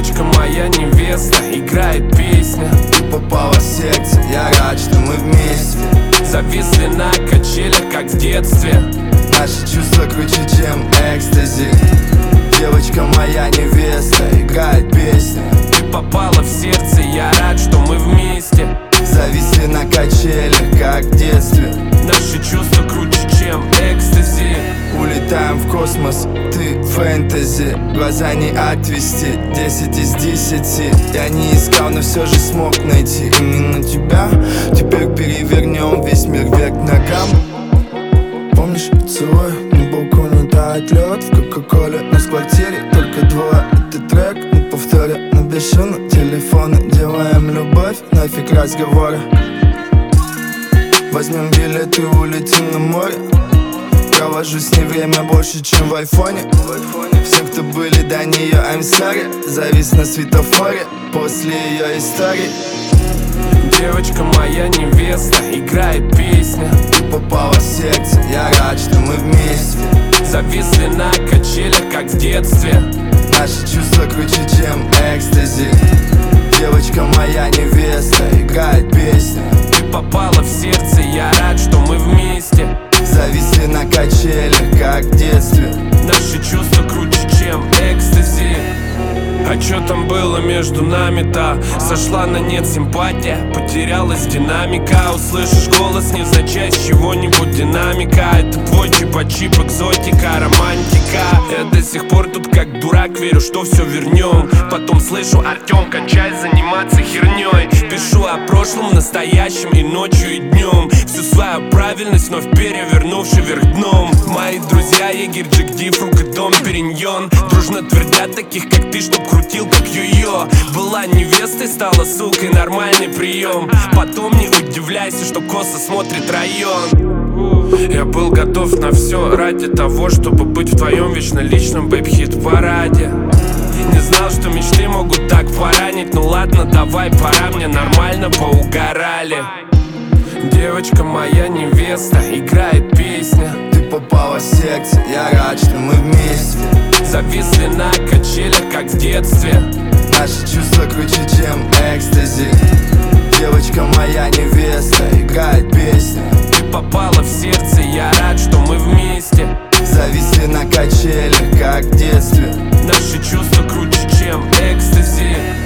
Девочка моя невеста, играет песня. Ты попала в сердце, я рад, что мы вместе. Зависли на качелях, как в детстве. Наши чувства круче, чем экстази. Девочка моя невеста, играет песня. Ты попала в сердце, я рад, что мы вместе. Зависли на качелях, как в детстве. Наши чувства круче, чем экстази. Улетаем в космос, ты фэнтези. Глаза не отвести, 10 из 10. Я не искал, но все же смог найти именно тебя. Теперь перевернем весь мир вверх ногам. Помнишь поцелуй на балконе, тает лед в кока-коле. Нас в квартире только двое, это трек на повторе. На бесшумном телефоны делаем любовь, нафиг разговоры. Возьмем билет и улетим на море. Провожу с ней время больше, чем в айфоне. Всем, кто были до нее, I'm sorry. Завис на светофоре после ее истории. Девочка моя невеста, играет песня. Ты попала в сердце, я рад, что мы вместе. Зависли на качелях, как в детстве. Наши чувства круче, чем экстази. Девочка моя невеста, играет песня. Ты попала в сердце, я рад, что мы вместе. Зависли на качелях, как в детстве. Наши чувства круче, чем экстази. А чё там было между нами-то? Сошла на нет симпатия, потерялась динамика. Услышишь голос невзначай с чего-нибудь динамика. Это твой чипа-чип, экзотика, романтика. Я до сих пор тут как дурак верю, что все вернем. Потом слышу: Артём, кончай заниматься херней. Пишу о прошлом, настоящем и ночью, и днем. Всю свою правильность вновь перевернувши вверх дном. Мои друзья егерь, Джек Дифрук и Дом Периньон дружно твердят таких, как ты, чтоб крутил как йо-йо. Была невестой, стала сукой, нормальный прием. Потом не удивляйся, что косо смотрит район. Я был готов на все ради того, чтобы быть в твоем вечно личном бэйб-хит-параде. Не знал, что мечты могут так поранить. Ну ладно, давай, пора, мне нормально поугорали. Девочка моя невеста, играет песня. Ты попала в сердце, я рад, что мы вместе. Зависли на качелях, как в детстве. Наши чувства круче, чем экстази. Девочка моя невеста, играет песня. Ты попала в сердце, я рад, что мы вместе. Зависли на качелях, как в детстве. Наши чувства круче, чем экстази.